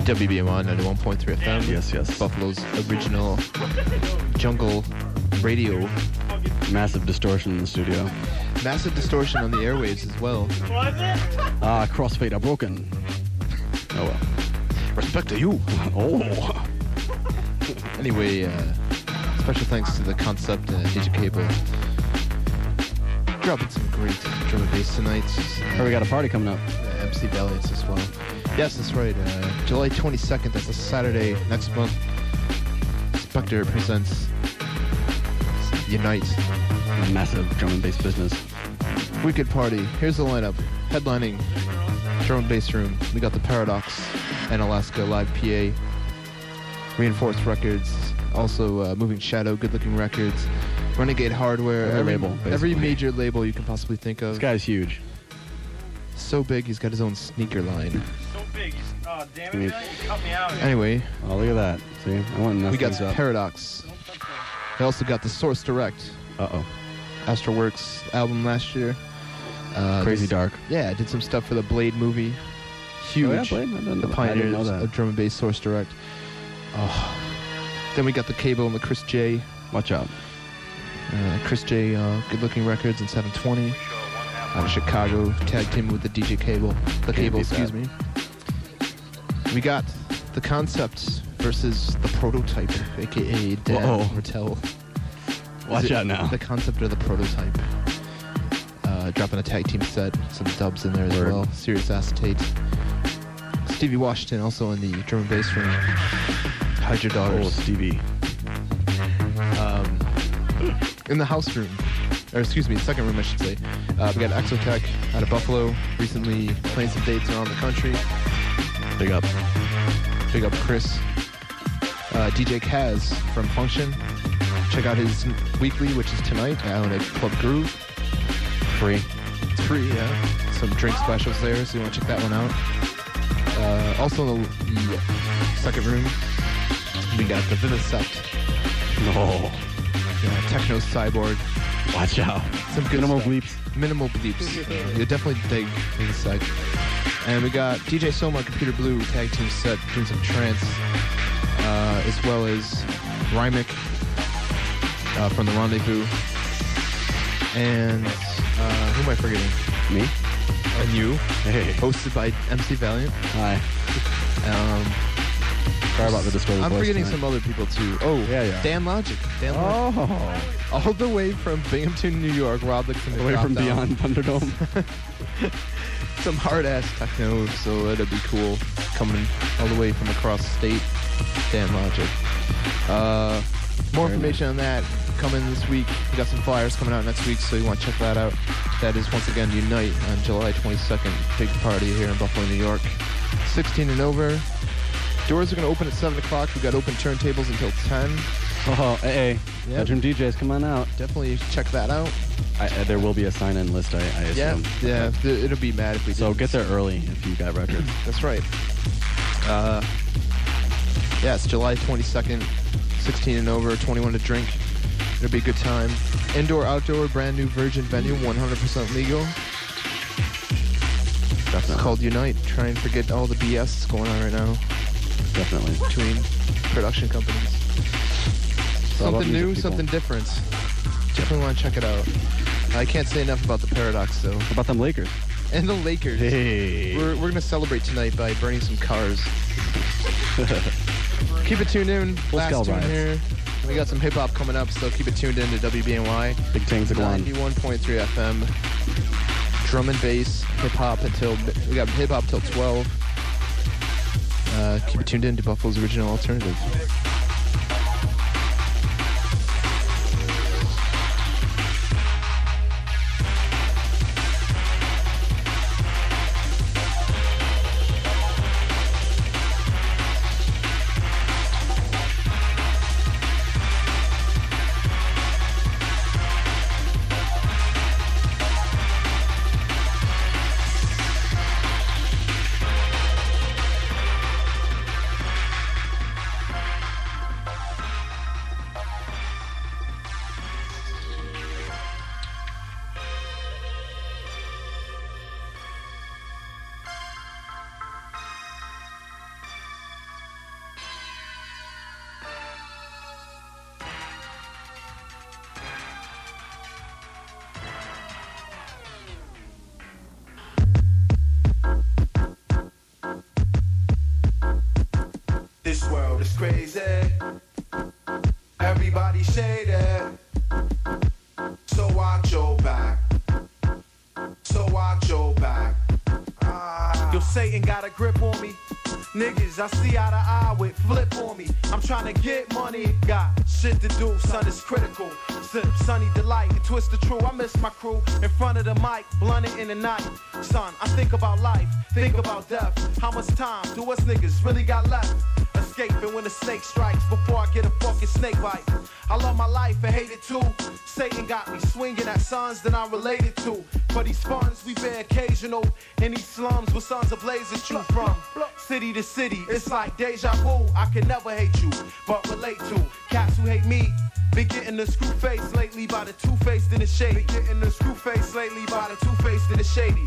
WBMI 91.3 FM. Yes, yes. Buffalo's original jungle radio. Massive distortion in the studio. Massive distortion on the airwaves as well. Crossfade are broken. Oh well. Respect to you. Oh. Anyway, special thanks to the Concept DJ Cable. Dropping some great drum and bass tonight. Oh, we got a party coming up. MC Valiants as well. Yes, that's right. July 22nd, that's a Saturday next month. Spectre presents Unite. Massive drum and bass business. Wicked party. Here's the lineup. Headlining Drum and Bass Room. We got the Paradox and Alaska Live PA. Reinforced Records. Also Moving Shadow, Good Looking Records. Renegade Hardware. Every label, basically. Every major label you can possibly think of. This guy's huge. So big, he's got his own sneaker line. So big. Oh, damn it, you cut me out. Anyway. Oh, look at that. See? I want to we got up. Paradox. We also got the Source Direct. Uh-oh. Astralworks album last year. Crazy Dark. Yeah, did some stuff for the Blade movie. Huge. Oh, yeah, Blade? I didn't The know pioneers that. of drum and bass Source Direct. Oh. Then we got the Cable and the Chris J. Watch out. Chris J, Good Looking Records in 720. Out of Chicago. Tag team with the DJ Cable. The Cable, excuse me. We got the Concept versus the Prototype, a.k.a. Dan Martell. Watch out now. The Concept or the Prototype. Dropping a tag team set, some dubs in there as well. Serious Acetate. Stevie Washington also in the drum and bass room. Hydra Daughters. Oh, Stevie. In the house room, or excuse me, second room I should say. We got Exotech out of Buffalo, recently playing some dates around the country. Big up. Big up Chris. DJ Kaz from Function. Check out his weekly, which is tonight, out at Club Groove. Free. It's free, yeah. Some drink specials there, so you want to check that one out. Also in the second room, we got the Vivisect. No. Yeah, Techno Cyborg. Watch out. Some good Minimal stuff. bleeps. Minimal bleeps. You'll definitely dig Vivisect. And we got DJ Soma, Computer Blue, tag team set, doing some trance, as well as Rymic from The Rendezvous. And who am I forgetting? Me? And you. Hey. Hosted by MC Valiant. Hi. Sorry about the distorted I'm voice forgetting tonight. some other people too. Oh, yeah. Dan Logic. Dan Logic. Oh. All the way from Binghamton, New York, Rob Dixon. Away from beyond Thunderdome. Some hard-ass techno, so it'll be cool. Coming all the way from across the state. Dan Logic. More information on that coming this week. We got some flyers coming out next week, so you want to check that out. That is, once again, Unite on July 22nd. Big party here in Buffalo, New York. 16 and over. Doors are going to open at 7 o'clock. We got open turntables until 10. Oh, hey. Yep. Bedroom DJs, come on out. Definitely check that out. There will be a sign-in list, I assume. Yeah, it'll be mad if we So didn't. get there early if you got records. That's right. Yeah, it's July 22nd, 16 and over, 21 to drink. It'll be a good time. Indoor, outdoor, brand new virgin venue, 100% legal. Definitely. It's called Unite. Try and forget all the BS that's going on right now Definitely. between production companies. all about Something new, music, people. something different. Definitely want to check it out. I can't say enough about the Paradox, though. How about them Lakers? And the Lakers. Hey. We're going to celebrate tonight by burning some cars. Keep it tuned in. Last scale tune riots. here. We got some hip-hop coming up, so keep it tuned in to WBNY. Big Tangs Agwan. 91.3 FM. Drum and bass, hip-hop until... We got hip-hop till 12. Keep it tuned in to Buffalo's Original Alternative. crazy. Everybody shaded. So watch your back. So watch your back. Yo, Satan got a grip on me. Niggas, I see eye to eye with flip on me. I'm trying to get money, got shit to do. Son, it's critical. Sip sunny delight and twist the true. I miss my crew in front of the mic, blunted in the night. Son, I think about life, think about death. How much time do us niggas really got left? Escaping when the snake strikes before I get a fucking snake bite. I love my life and hate it too. Satan got me swinging at sons that I'm related to. For these funds, we been occasional in these slums where sons of blazes shoot from. City to city, it's like deja vu. I can never hate you, but relate to cats who hate me. Been getting the screw face lately by the two-faced and the shady. Been getting the screw face lately by the two-faced and the shady.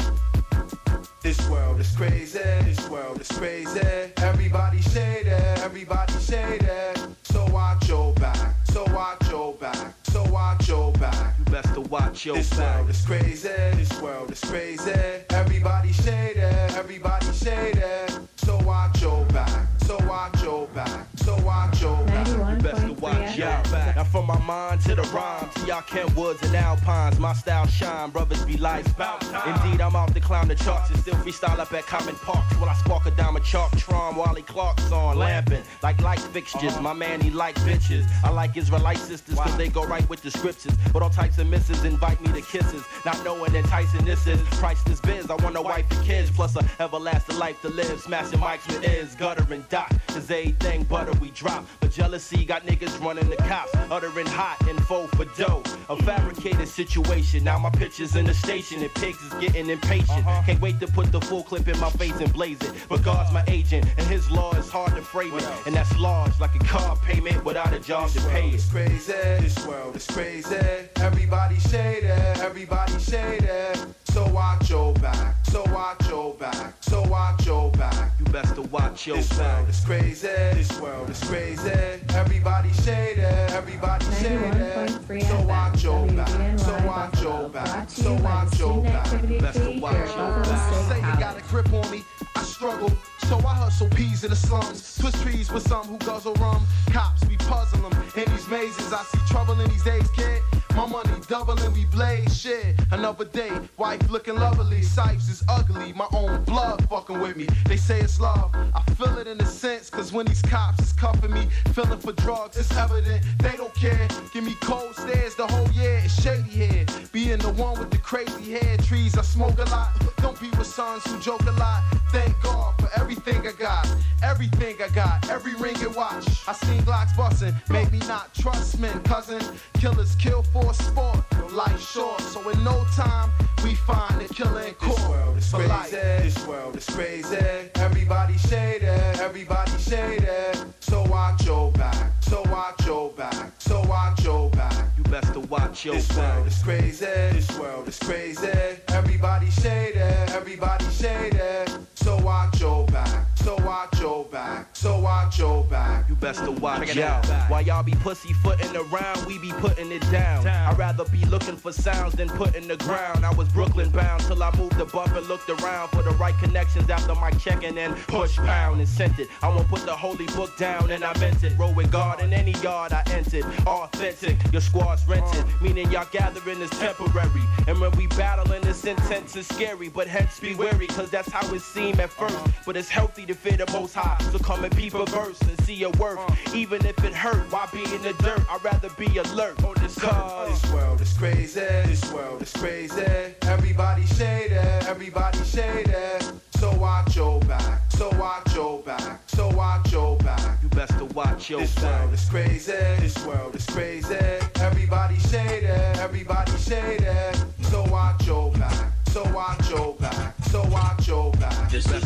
This world is crazy, this world is crazy. Everybody shaded, everybody shaded. So watch your back, so watch your back, so watch your back. You best to watch your back. This world is crazy, this world is crazy. Everybody shaded, everybody shaded. So watch your back, so watch your back, so watch your back. You best to watch your back. Now from my mind to the rhyme, to y'all Kentwoods and Alpines, my style shine, brothers be like. Indeed, I'm out to climb the charts and still freestyle up at Common Parks while I spark a diamond chalk Tron, Wally Clark's on lamping like light fixtures. My man, he like bitches. I like Israelite sisters cause they go right with the scriptures. But all types of misses invite me to kisses, not knowing enticing this is priceless biz. I want a wife and kids plus a everlasting life to live. Smashing mics with is gutter and dot, cause everything butter we drop. But jealousy got niggas running the cops, uttering hot info for dough. A fabricated situation, now my picture's in the station and pigs is getting impatient. Can't wait to put the full clip in my face and blaze it. But God's my agent and his law is hard to frame it. And that's large like a car payment without a job to pay it. This world is crazy, this world is crazy. Everybody shaded, everybody shaded. So watch your back, so watch your back, so watch your back. You best to watch your back. This world is crazy, this world is crazy. Everybody shaded, everybody shaded. So watch your back, so watch your back, so watch your back. Best to watch your back. Say you got a grip on me, I struggle. So I hustle peas in the slums, twist trees with some who guzzle rum. Cops, we puzzle them in these mazes. I see trouble in these days, kid. My money doubling, we blaze shit. Another day, wife looking lovely. Sipes is ugly, my own blood fucking with me. They say it's love, I feel it in a sense. Cause when these cops is cuffing me, feeling for drugs, it's evident they don't care. Give me cold stares the whole year, it's shady here. Being the one with the crazy hair, trees I smoke a lot. Don't be with sons who joke a lot. Thank God for everything I got, everything I got, every ring and watch. I seen Glocks bustin', made me not trust men, cousin. Killers kill for sport, life short. So in no time, we find a killer in court. This world is crazy, this world is crazy. Everybody shaded, everybody shaded. So watch your back, so watch your back, so watch your back. You best to watch your back. This world is crazy, this world is crazy. Everybody shaded, everybody shaded. So watch your back, so watch your back, so watch your back. You best to watch out. While y'all be pussyfooting around, we be putting it down. I'd rather be looking for sounds than putting the ground. I was Brooklyn bound till I moved the bump and looked around for the right connections after my checking and push pound and sent it. I won't put the holy book down and I meant it. Roll with God in any yard I entered. Authentic, your squad's rented, meaning y'all gathering is temporary. And when we battling, it's intense and scary, but hence be wary, cause that's how it seemed at first. But it's healthy to fear the most high, so come and peep a verse and see your worth. Even if it hurt, why be in the dirt? I'd rather be alert on this cause. This world is crazy, this world is crazy. Everybody shaded, everybody shaded. So watch your back, so watch your back, so watch your back. You best to watch your this back. This world is crazy, this world is crazy. Everybody shaded, everybody shaded. So watch your back, so watch your back, so watch your back. This is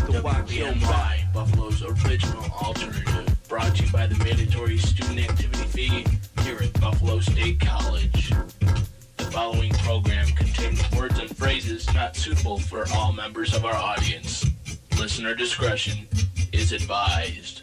WBMI, Buffalo's original alternative, brought to you by the mandatory student activity fee here at Buffalo State College. The following program contains words and phrases not suitable for all members of our audience. Listener discretion is advised.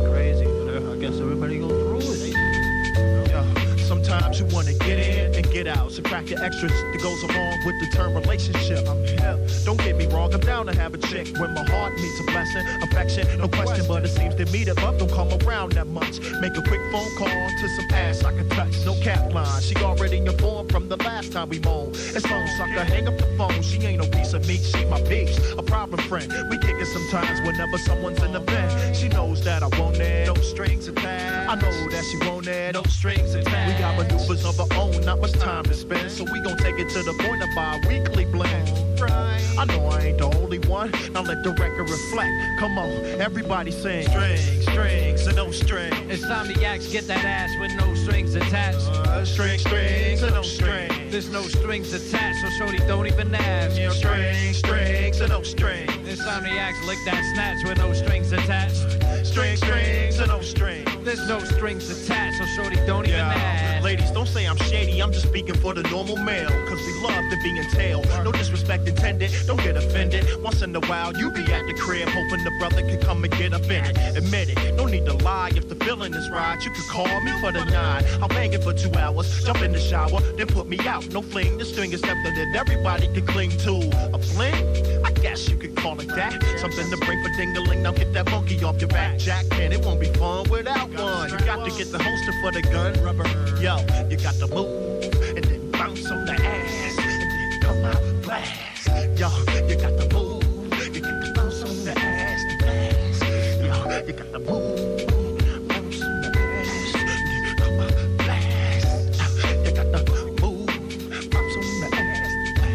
Sometimes you wanna get in and get child. Subtract the extras that goes along with the term relationship. Don't get me wrong, I'm down to have a chick when my heart needs a blessing, affection, no question. But it seems to me that love don't come around that much. Make a quick phone call to some ass I can touch. No cap line, she already informed from the last time we moaned. It's phone sucker, hang up the phone. She ain't no piece of meat, she my peeps, a problem friend. We kick it sometimes whenever someone's in the bed. She knows that I want it, no strings attached. I know that she want it, no strings attached. We got maneuvers of our own, not much time to spend, so we gon' take it to the point of our weekly blend. I know I ain't the only one, now let the record reflect. Come on, everybody sing. Strings, strings, and no strings. It's time to yaks get that ass with no strings attached. Strings, strings, and no strings. There's no strings attached, so shorty don't even ask. Strings, strings, and no strings. It's time to yaks lick that snatch with no strings attached. Strings, strings, and no strings. There's no strings attached, so shorty don't even ask. Ladies, don't say I'm shady, I'm just speaking for the normal male. Cause we love to be entailed. No disrespect intended, don't get offended. Once in a while, you be at the crib, hoping the brother can come and get up in it. Admit it, no need to lie, if the feeling is right, you can call me for the 9. I'll bang it for 2 hours, jump in the shower, then put me out. No fling, the string is something that everybody can cling to. A fling? I guess you could call it that. Something to bring for ding-a-ling, now get that monkey off your back, Jack. Man, it won't be fun without one. You got to get the holster for the gun. Yo, you got to move, and then bounce on the ass, and then come out blast. Yo, you got to move, you got to bounce on the ass, and blast. Yo, you got to move, bounce on the ass, and then come out blast. You got to move, bounce on the ass,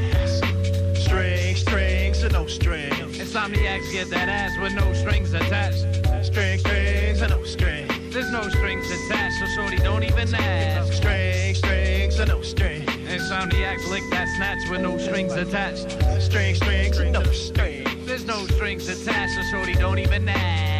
and blast. Strings, strings, and no strings. It's time to yaks get that ass with no strings attached. Strings, strings, and no strings. There's no strings attached, so shorty don't even ask. Strings, strings, and no strings. It's time to yaks lick that snatch with no strings attached. Strings, strings, and no strings. There's no strings attached, so shorty don't even ask.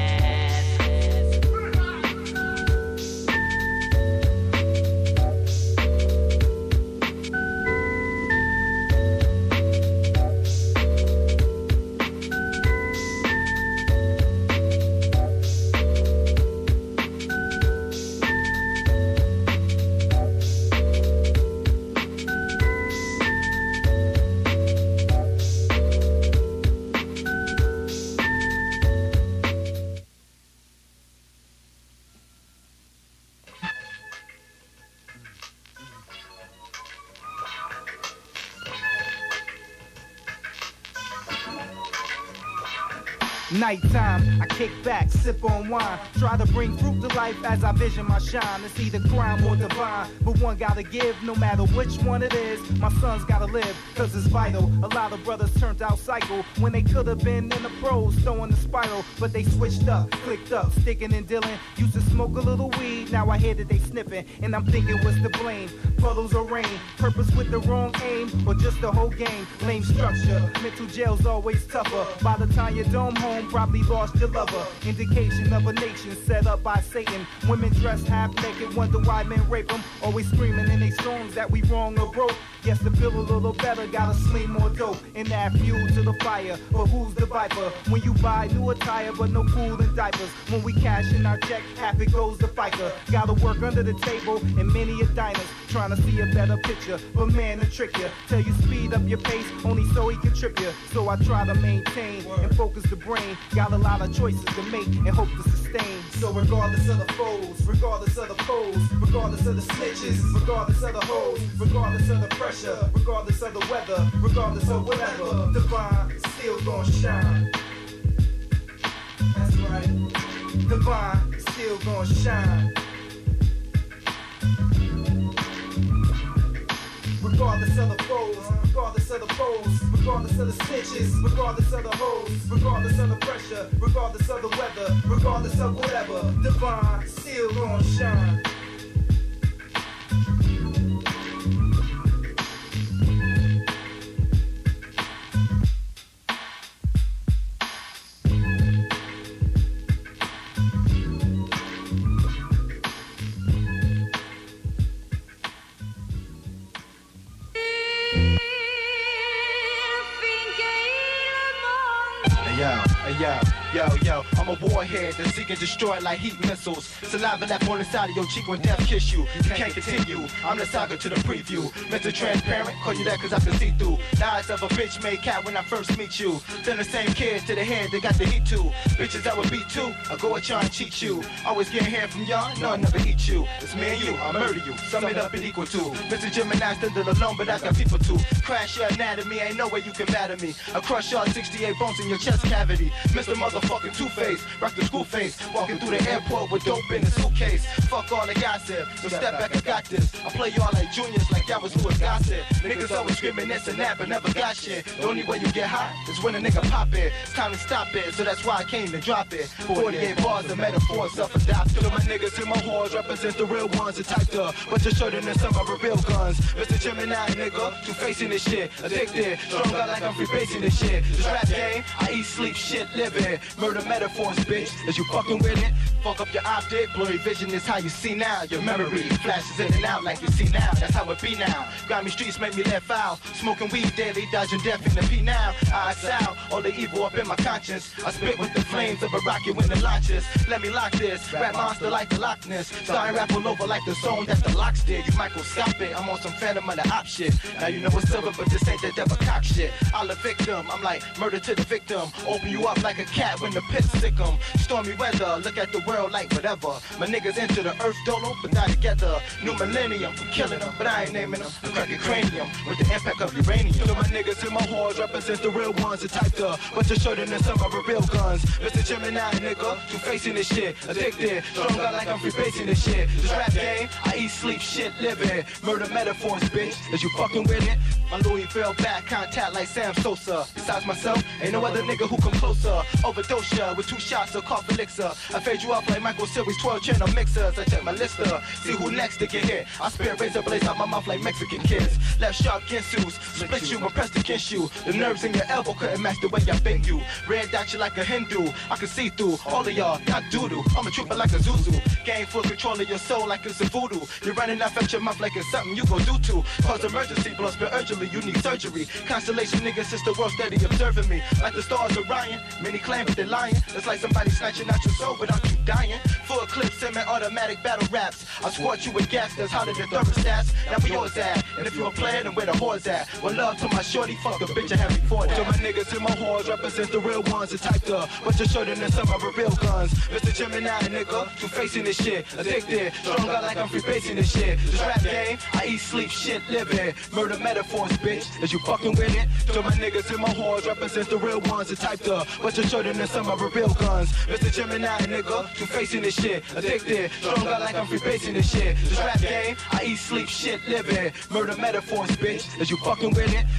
Nighttime, I kick back, sip on wine. Try to bring fruit to life as I vision my shine. It's either crime or divine, but one gotta give, no matter which one it is. My son's gotta live, cause it's vital. A lot of brothers turned out psycho when they could have been in the pros, throwing the spiral. But they switched up, clicked up, sticking and dealing. Used to smoke a little weed, now I hear that they sniffing. And I'm thinking what's to blame, puddles or rain. Purpose with the wrong aim, or just the whole game. Lame structure, mental jail's always tougher. By the time you dome home, probably lost your lover. Indication of a nation set up by Satan. Women dressed half naked, wonder why men rape them. Always screaming in their songs that we wrong or broke. Guess to feel a little better, gotta sling more dope and add fuel to the fire. But who's the viper? When you buy new attire, but no food and diapers. When we cash in our check, half it goes to FICA. Gotta work under the table in many a diners, trying to see a better picture. But man, to trick you, tell you speed up your pace, only so he can trip you. So I try to maintain and focus the brain. Got a lot of choices to make and hope to sustain. So regardless of the foes, regardless of the foes, regardless of the snitches, regardless of the hoes, regardless of the pressure, regardless of the weather, regardless of whatever, divine still gonna shine. That's right, divine still gonna shine. Regardless of the foes, regardless of the foes, regardless of the snitches, regardless of the hoes, regardless of the pressure, regardless of the weather, regardless of whatever, divine still gonna shine. Hey yo, Yo, I'm a warhead that seek and destroy like heat missiles. Saliva left on the side of your cheek when death kiss you. You can't continue. I'm the saga to the preview. Mr. Transparent, call you that cause I can see through. The eyes of a bitch made cat when I first meet you. Then the same kid to the head that got the heat too. Bitches that would beat too. I go at y'all and cheat you. Always getting hair from y'all, no, I never eat you. It's me and you, I murder you. Sum it up and equal to. Mr. Gemini stood alone, but I got people too. Crash your anatomy, ain't no way you can matter me. I crush y'all 68 bones in your chest cavity. Mr. Motherfucking Two-Face, rock the school face. Walking through the airport with dope in the suitcase. Fuck all the gossip, so step back, I got this. I play y'all like juniors, like y'all was who was gossip. Niggas always screaming this and that, but never got shit. The only way you get hot is when a nigga pop it. It's time to stop it, so that's why I came to drop it. 48 bars of metaphors, self-adopted. My niggas and my whores represent the real ones that typed up. But you're shorter than some of our real guns. Mr. Gemini, nigga, Two-Facing this shit. Addicted, strung out like I'm free-basing this shit. This rap game, I eat, sleep, shit, live it. Murder metaphors, bitch. Is you fucking with it? Fuck up your optic, blurry vision is how you see now. Your memory flashes in and out like you see now. That's how it be now. Grimy streets make me let foul. Smoking weed daily, dodging death in the P now. I sound all the evil up in my conscience. I spit with the flames of a rocket when the launches. Let me lock this. Rap monster like the Loch Ness. Starring rap all over like the zone that the locks did. You microscopic. I'm on some Phantom of the Op shit. Now you know it's silver, but this ain't the devil cock shit. I'll a victim. I'm like murder to the victim. Open you up like a cat when the pit sick 'em. Stormy weather. Look at the world like whatever. My niggas enter the earth dolo, but not together. New millennium, I'm killing them, but I ain't naming them. I crack your cranium with the impact of uranium. So my niggas and my whores represent the real ones that typed up, but you're shorter than some of our real guns. Mr. Gemini, nigga, Two-Facing this shit. Addicted, strung out like I'm free-basing this shit. This rap game, I eat, sleep, shit, live it. Murder metaphors, bitch. Is you fucking with it? My Louis fell back, contact like Sam Sosa. Besides myself, ain't no other nigga who come closer. Overdose ya with 2 shots of cough elixir. I fade you up like Michael Series 12 channel mixers. I check my lister, see who next to get hit. I spit razor blades out my mouth like Mexican kids. Left sharp ginsus, split you and press the kiss you. The nerves in your elbow couldn't match the way I bend you. Red dot you like a Hindu, I can see through all of y'all doo-doo. I'm a trooper like a Zuzu. Gain full control of your soul like it's a voodoo. You're running off at your mouth like it's something you gon' do to. Cause emergency, blood spill urgently, you need surgery. Constellation niggas, it's the world steady observing me. Like the stars Orion, many claim that they're lying. It's like somebody snatching out your soul without you dying. Full clip, semi-automatic battle raps. I squirt you with gas that's hotter than thermostats. Now we yours at, and if you a player, then where the whores at? Well, love to my shorty, fuck the bitch I had before that. So my niggas and my whores represent the real ones that typed up, but you're shorter than some of our real guns. Mr. Gemini, nigga, Two-Facing this shit. Addicted, strung out like I'm free-basing this shit. This rap game, I eat, sleep, shit, live it. Murder metaphors, bitch. Is you fucking with it? So my niggas and my whores represent the real ones that typed up, but you're shorter than some of our real guns. Mr. Gemini, nigga, Two-Facing this shit. Addicted, strung out like I'm free-basing this shit. This rap game, I eat, sleep, shit, live it. Murder metaphors, bitch. Is you fucking with it?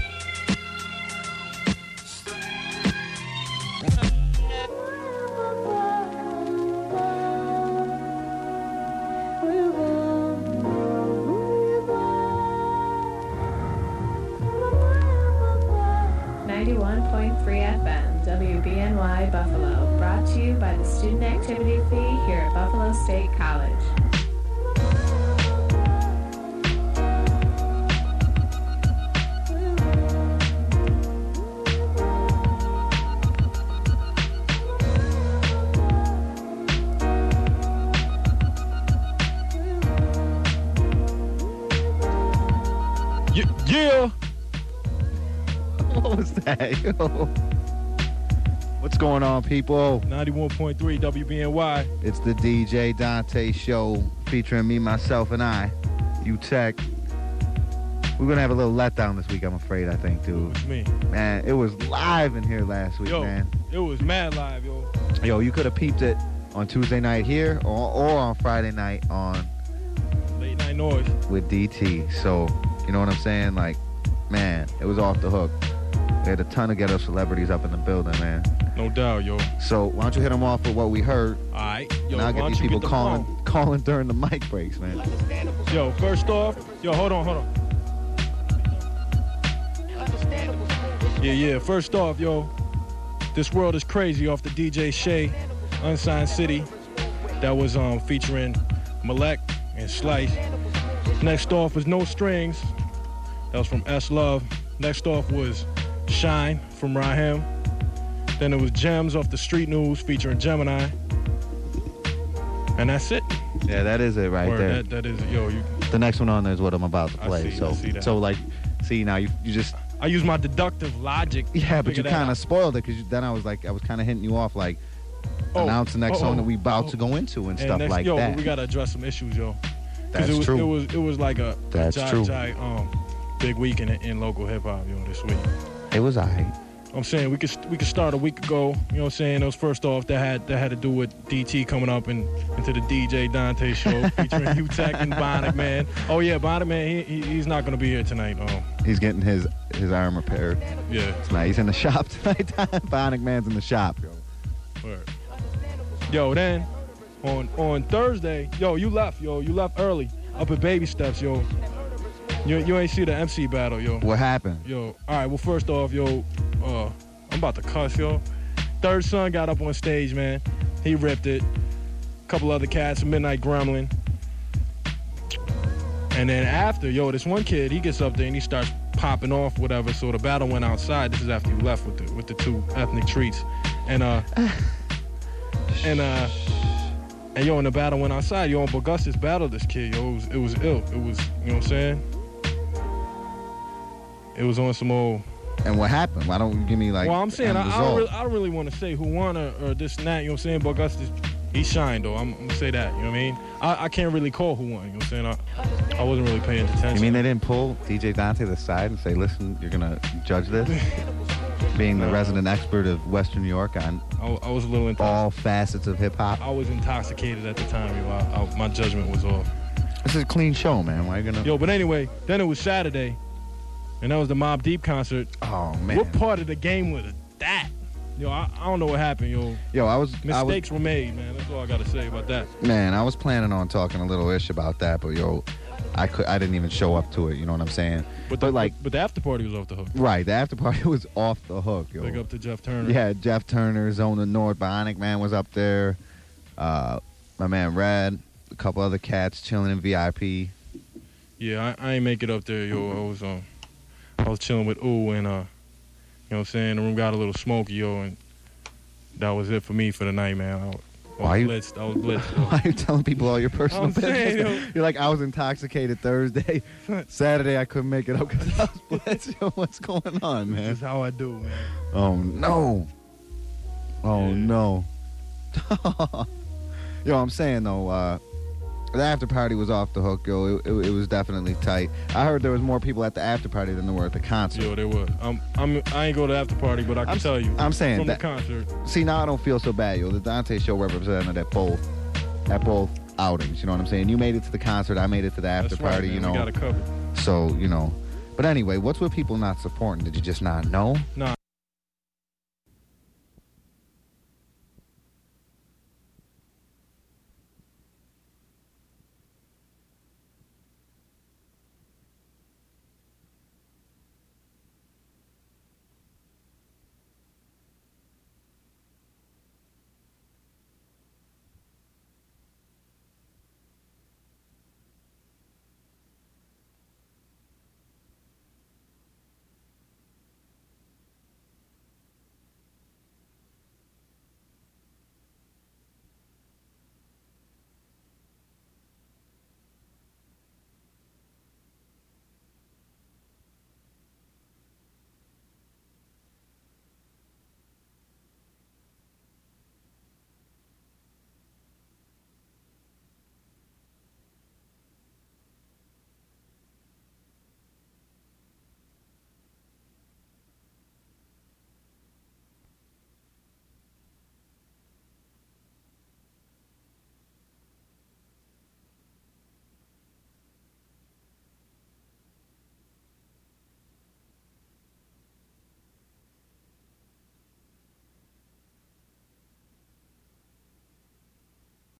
WBNY Buffalo, brought to you by the Student Activity Fee here at Buffalo State College. Yeah! What was that? Yo. What's going on, people? 91.3 WBNY. It's the DJ Dante Show featuring me, myself, and I, U-Tech. We're going to have a little letdown this week, I'm afraid, I think, dude. What you mean? Man, it was live in here last week, man. It was mad live, yo. Yo, you could have peeped it on Tuesday night here or on Friday night on Late Night Noise with DT. So, you know what I'm saying? Like, man, it was off the hook. We had a ton of ghetto celebrities up in the building, man. No doubt, yo. So why don't you hit them off with what we heard? All right. Yo, and I'll get these people calling during the mic breaks, man. Yo, first off, hold on. Yeah. First off, yo, This World is Crazy off the DJ Shay, Unsigned City. That was featuring Malek and Slice. Next off was No Strings. That was from S Love. Next off was Shine from Raheem. Then it was Gems off the Street News featuring Gemini. And that's it. Yeah, that is it right Word, there. That is it. Yo, the next one on there is what I'm about to play. I see that. So like, see now you just. I use my deductive logic. Yeah, but you kind of spoiled it because then I was kind of hitting you off like, announce the next song that we about to go into and stuff like that. But we gotta address some issues, yo. That's true. It was like a true. Big week in local hip hop, yo, this week. It was alright. I'm saying we could start a week ago. You know what I'm saying? Those first off that had to do with DT coming up into the DJ Dante show featuring U-Tech and Bionic Man. Oh yeah, Bionic Man, he's not gonna be here tonight. He's getting his arm repaired. Yeah. Tonight he's in the shop tonight. Bionic Man's in the shop, yo. Word. Yo, then on Thursday, yo, you left early up at Baby Steps, yo. You ain't see the MC battle, yo. What happened? Yo, all right, well, first off, yo, I'm about to cuss, yo. Third Son got up on stage, man. He ripped it. A couple other cats, Midnight Gremlin. And then after, yo, this one kid, he gets up there and he starts popping off, whatever. So the battle went outside. This is after you left with the two ethnic treats. And yo, and the battle went outside. Yo, and Bogustus battled this kid, yo. It was ill. It was, you know what I'm saying? It was on some old. And what happened? Why don't you give me like? Well, I'm saying I don't really want to say who won or this and that. You know what I'm saying? Bogustus, he shined though. I'm gonna say that. You know what I mean? I can't really call who won. You know what I'm saying? I wasn't really paying attention. You mean they didn't pull DJ Dante to the side and say, "Listen, you're gonna judge this"? Being the resident expert of Western New York on I was a little all facets of hip hop. I was intoxicated at the time, yo. My judgment was off. This is a clean show, man. Why are you gonna? Yo, but anyway, then it was Saturday, and that was the Mobb Deep concert. Oh man, what part of the game was that? Yo, I don't know what happened, yo. Yo, mistakes were made, man. That's all I gotta say about that. Man, I was planning on talking a little ish about that, but yo, I didn't even show up to it. You know what I'm saying? But the after party was off the hook. Right, the after party was off the hook, yo. Big up to Jeff Turner. Yeah, Jeff Turner, Zona North, Bionic Man was up there. My man Red, a couple other cats chilling in VIP. Yeah, I ain't make it up there, yo. I was chilling with Ooh and you know what I'm saying? The room got a little smoky, yo, and that was it for me for the night, man. I was blitzed. Why are you telling people all your personal business? You're like, I was intoxicated Thursday. Saturday, I couldn't make it up because I was blitzed. Yo, what's going on, man? That's how I do, man. Oh, no. Oh, no. Yo, I'm saying, though, the after party was off the hook, yo. It was definitely tight. I heard there was more people at the after party than there were at the concert. Yo, there were. I ain't go to the after party, but I can tell you. I'm saying from that, the concert. See, now I don't feel so bad, yo. The Dante show represented at both outings. You know what I'm saying? You made it to the concert. I made it to the after party. Man. You know, we got it covered. So you know. But anyway, what's with people not supporting? Did you just not know? Nah.